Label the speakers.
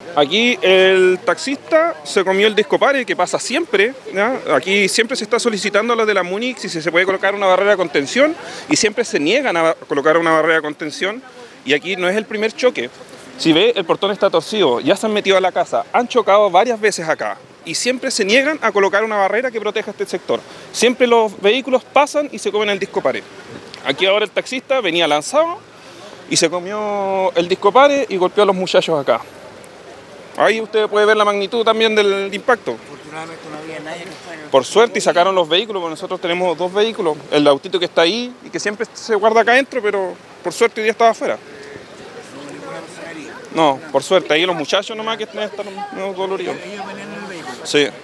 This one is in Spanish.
Speaker 1: Aquí el taxista se comió el disco pare, que pasa siempre, ¿ya? Aquí siempre se está solicitando a los de la Múnich si se puede colocar una barrera de contención y siempre se niegan a colocar una barrera de contención y aquí no es el primer choque. Si ve, el portón está torcido, ya se han metido a la casa, han chocado varias veces acá y siempre se niegan a colocar una barrera que proteja este sector. Siempre los vehículos pasan y se comen el disco pare. Aquí ahora el taxista venía lanzado y se comió el disco pare y golpeó a los muchachos acá. Ahí usted puede ver la magnitud también del impacto.
Speaker 2: Afortunadamente no había nadie que fuera.
Speaker 1: Por suerte y sacaron los vehículos, porque nosotros tenemos dos vehículos. El autito que está ahí y que siempre se guarda acá adentro, pero por suerte hoy día estaba afuera.
Speaker 2: No hubo ninguna persona herida.
Speaker 1: No, por suerte. Ahí los muchachos nomás que están medio doloridos.
Speaker 2: Ellos venían en el vehículo.
Speaker 1: Sí.